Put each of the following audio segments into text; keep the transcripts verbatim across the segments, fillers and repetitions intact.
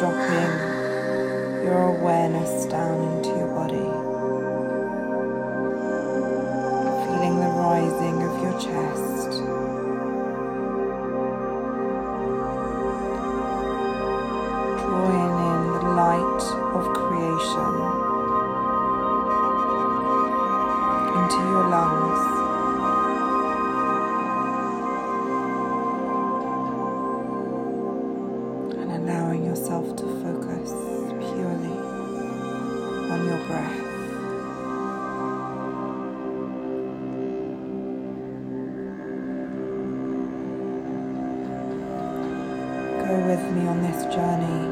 dropping your awareness down into your body, feeling the rising of your chest, drawing in the light of creation into your lungs, and allowing yourself to focus purely on your breath. Go with me on this journey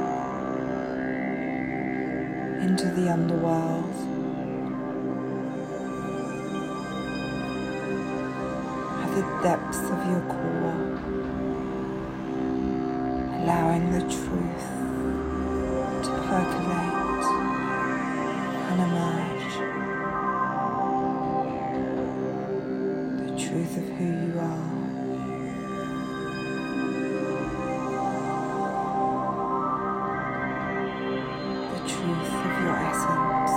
into the underworld, at the depths of your core, allowing the truth to percolate and emerge, the truth of who you are. Truth of your essence.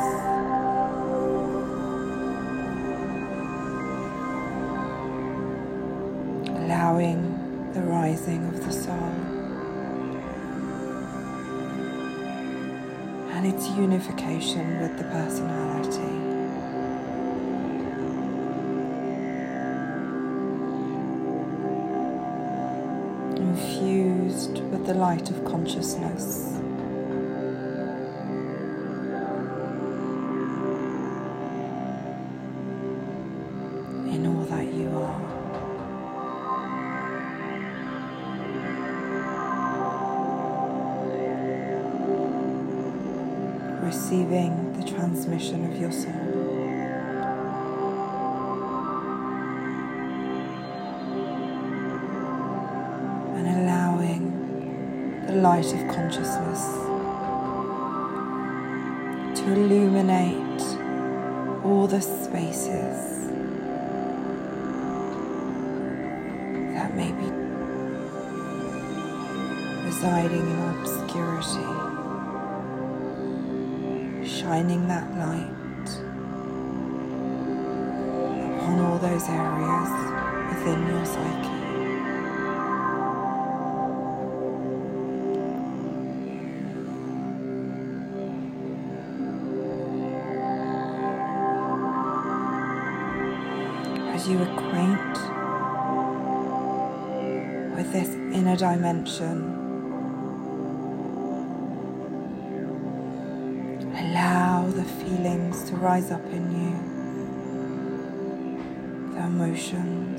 Allowing the rising of the soul and its unification with the personality. Infused with the light of consciousness. In all that you are. Receiving the transmission of your soul. And allowing the light of consciousness to illuminate all the spaces that may be residing in obscurity, shining that light upon all those areas within your psyche. As you acquaint with this inner dimension, allow the feelings to rise up in you, the emotions,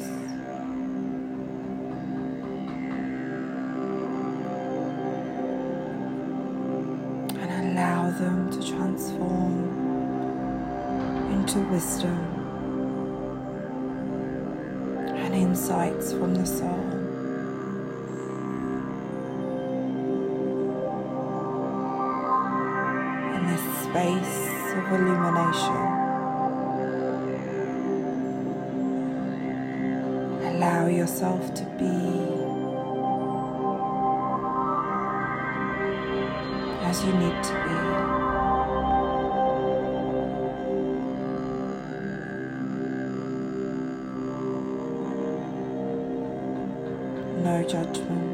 and allow them to transform into wisdom and insights from the soul. Space of illumination. Allow yourself to be as you need to be. No judgment.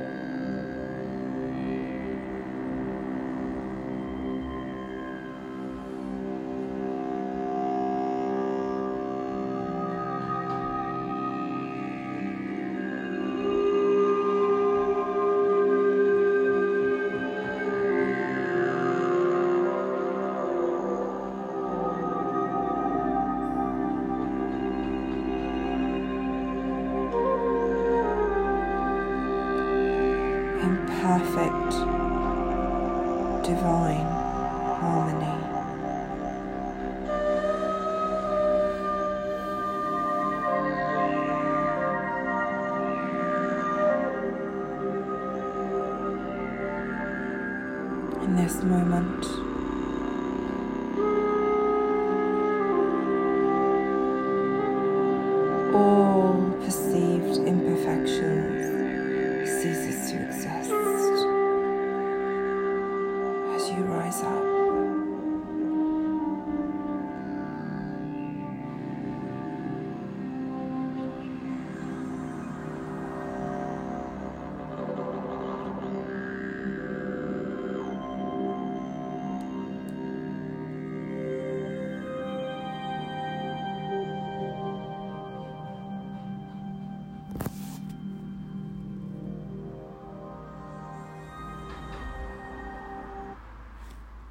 Perfect divine harmony. In this moment, all perceived imperfections ceases to exist. rise up